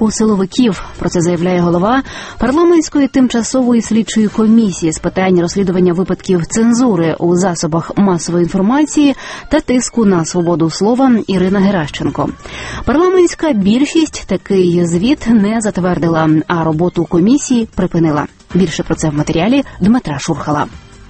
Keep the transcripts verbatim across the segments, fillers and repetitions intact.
боку силовиків. Про це заявляє голова парламентської тимчасової слідчої комісії з питань розслідування випадків цензури у засобах масової інформації та тиску на свободу слова Ірина Геращенко. Парламентська більшість такий звіт не затвердила, а роботу комісії припинила. Більше про це в матеріалі Дмитра Шурхала.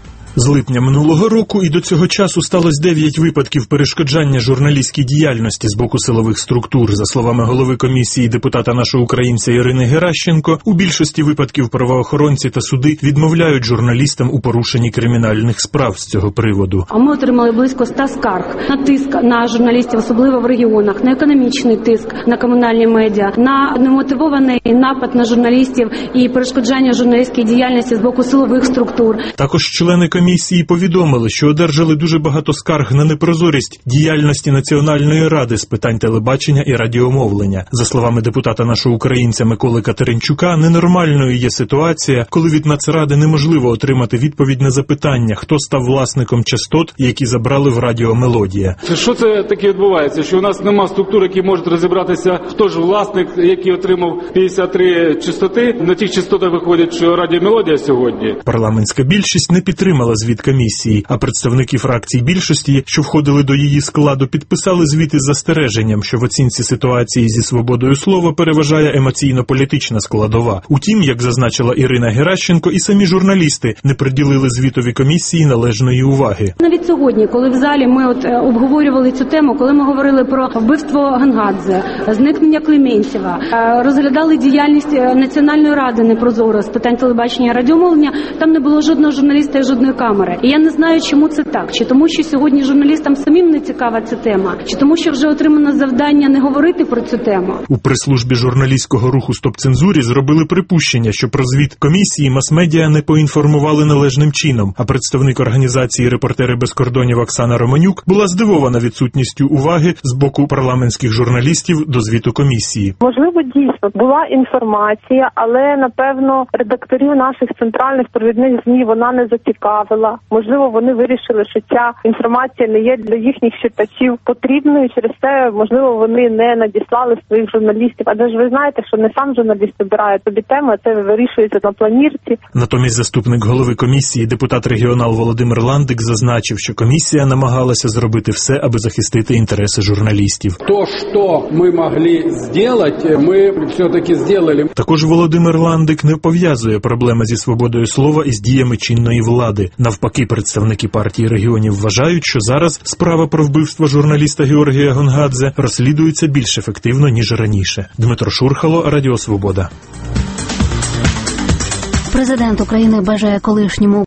З липня минулого року і до цього часу сталося дев'ять випадків перешкоджання журналістській діяльності з боку силових структур. За словами голови комісії депутата нашого українця Ірини Геращенко, у більшості випадків правоохоронці та суди відмовляють журналістам у порушенні кримінальних справ з цього приводу. А ми отримали близько ста скарг на тиск на журналістів, особливо в регіонах, на економічний тиск на комунальні медіа, на немотивований напад на журналістів і перешкоджання журналістській діяльності з боку силових структур. Також члени комісії повідомили, що одержали дуже багато скарг на непрозорість діяльності Національної ради з питань телебачення і радіомовлення. За словами депутата нашого українця Миколи Катеринчука, ненормальною є ситуація, коли від Нацради неможливо отримати відповідь на запитання, хто став власником частот, які забрали в Радіо Мелодія. Що це таке відбувається? Що у нас нема структур, які можуть розібратися, хто ж власник, який отримав п'ятдесят три частоти. На тих частотах виходить, що Радіо Мелодія сьогодні. Парламентська більшість не підтримала звіт комісії, а представники фракцій більшості, що входили до її складу, підписали звіт із застереженням, що в оцінці ситуації зі свободою слова переважає емоційно-політична складова. Утім, як зазначила Ірина Геращенко, і самі журналісти не приділили звітові комісії належної уваги. Навіть сьогодні, коли в залі ми от обговорювали цю тему, коли ми говорили про вбивство Гангадзе, зникнення Клементьєва, розглядали діяльність Національної ради непрозоро з питань телебачення і радіомовлення, там не було жодного журналіста і жодної камери. І я не знаю, чому це так. Чи тому, що сьогодні журналістам самим не цікава ця тема, чи тому, що вже отримано завдання не говорити про цю тему. У прес-службі журналістського руху «Стоп цензурі» зробили припущення, що про звіт комісії мас-медіа не поінформували належним чином, а представник організації «Репортери без кордонів» Оксана Романюк була здивована відсутністю уваги з боку парламентських журналістів до звіту комісії. Можливо, дійсно була інформація, але, напевно, редакторів наших центральних провідних ЗМІ вона не зацікавила. Можливо, вони вирішили, що ця інформація не є для їхніх читачів потрібною, через це, можливо, вони не надіслали своїх журналістів. Адже ж ви знаєте, що не сам журналіст обирає тобі тему, а це вирішується на планірці. Натомість заступник голови комісії, депутат-регіонал Володимир Ландик, зазначив, що комісія намагалася зробити все, аби захистити інтереси журналістів. То, що ми могли зробити, ми все-таки зробили. Також Володимир Ландик не пов'язує проблеми зі свободою слова із діями чинної влади. Навпаки, представники партії регіонів вважають, що зараз справа про вбивство журналіста Георгія Гонгадзе розслідується більш ефективно, ніж раніше. Дмитро Шурхало, Радіо Свобода. Президент України бажає колишньому